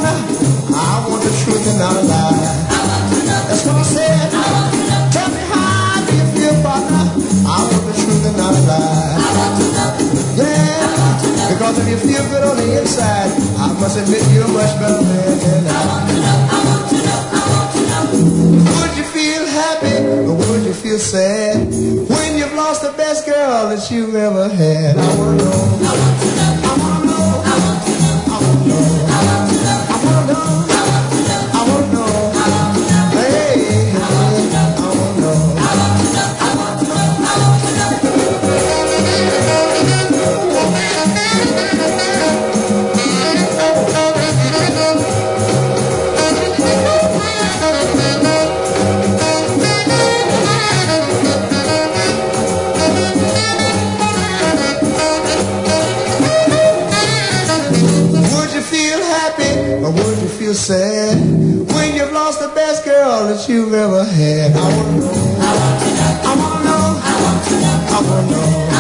I want the truth and not a lie. That's what I said. Tell me how do you feel, partner? I want the truth and not a lie. Yeah, because if you feel good on the inside, I must admit you're a much better man than I. Would you feel happy or would you feel sad when you've lost the best girl that you've ever had? I wanna know. I wanna know. I wanna know. I wanna know. I wanna know. Hey, I wanna know. Or would you feel sad when you've lost the best girl that you've ever had? I wanna know. I wanna know. I wanna know. I wanna know.